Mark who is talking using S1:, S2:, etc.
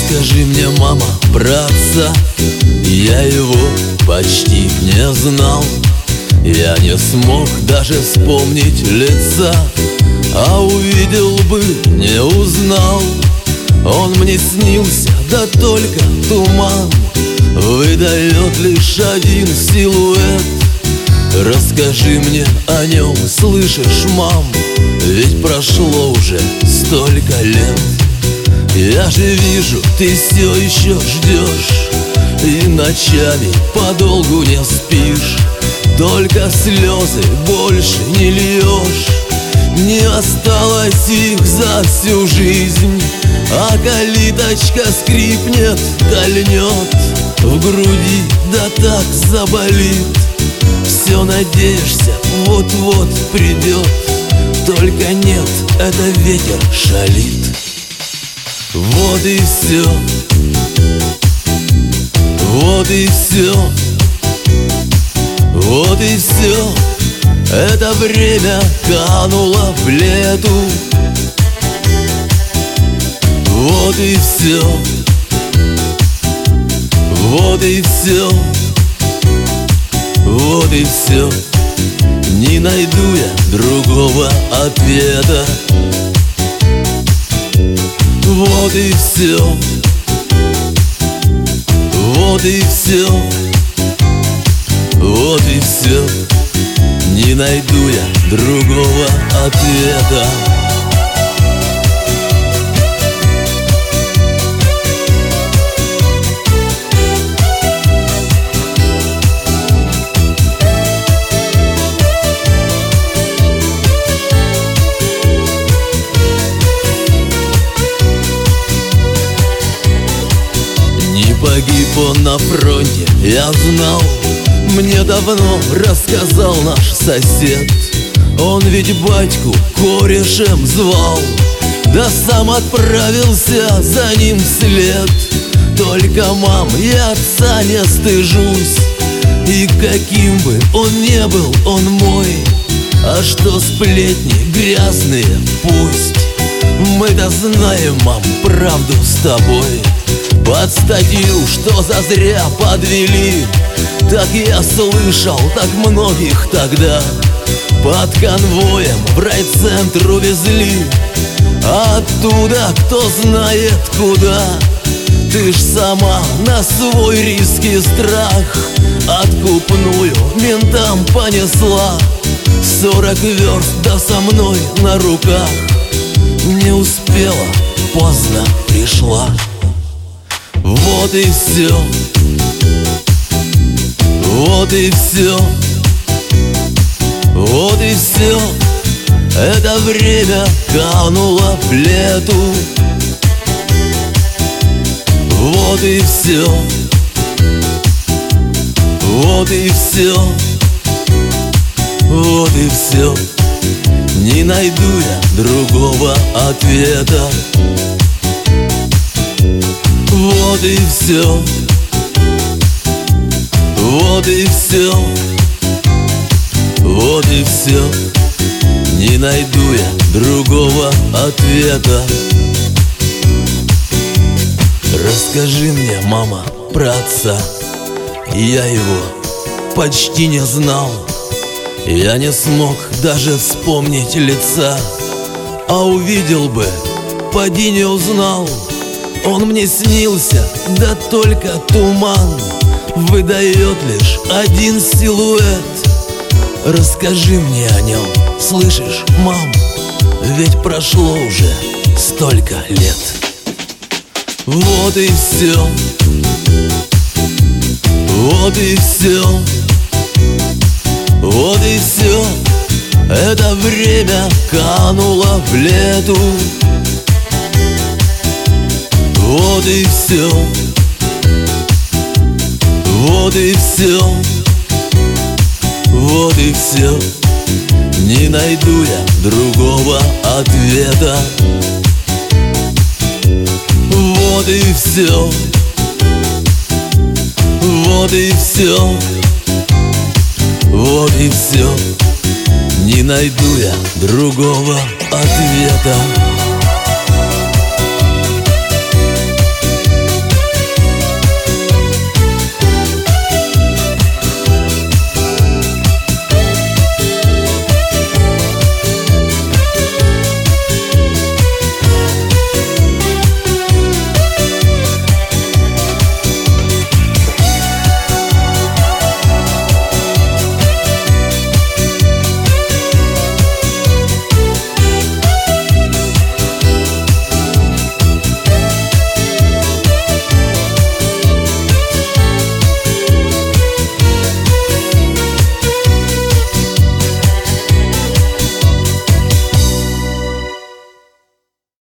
S1: Расскажи мне, мама, про отца. Я его почти не знал. Я не смог даже вспомнить лица, а увидел бы, не узнал. Он мне снился, да только туман выдает лишь один силуэт. Расскажи мне о нем, слышишь, мам? Ведь прошло уже столько лет. Я же вижу, ты все еще ждешь, и ночами подолгу не спишь. Только слезы больше не льешь. Не осталось их за всю жизнь, а калиточка скрипнет, кольнет в груди, да так заболит. Все надеешься, вот-вот придет, только нет, это ветер шалит. Вот и все, вот и все, вот и все. Это время кануло в лету. Вот и все, вот и все, вот и все. Не найду я другого ответа. Вот и все, вот и все, вот и все. Не найду я другого ответа. Не погиб он на фронте, я знал. Мне давно рассказал наш сосед. Он ведь батьку корешем звал, да сам отправился за ним вслед. Только, мам, я отца не стыжусь, и каким бы он не был, он мой. А что сплетни грязные, пусть. Мы-то знаем, мам, правду с тобой. Под статью, что зазря подвели, так я слышал, так многих тогда под конвоем в райцентр увезли, а оттуда кто знает куда. Ты ж сама на свой риск и страх откупную ментам понесла. 40 верст, да со мной на руках. Не успела, поздно пришла. Вот и все, вот и все, вот и все. Это время кануло в лету. Вот и все, вот и все, вот и все. Не найду я другого ответа. Вот и все, вот и все, вот и все. Не найду я другого ответа. Расскажи мне, мама, про отца. Я его почти не знал. Я не смог даже вспомнить лица, а увидел бы, поди не узнал. Он мне снился, да только туман выдает лишь один силуэт. Расскажи мне о нем, слышишь, мам? Ведь прошло уже столько лет. Вот и все, вот и все, вот и все. Это время кануло в лету. Вот и все, вот и все, вот и все. Не найду я другого ответа. Вот и все, вот и все, вот и все. Не найду я другого ответа.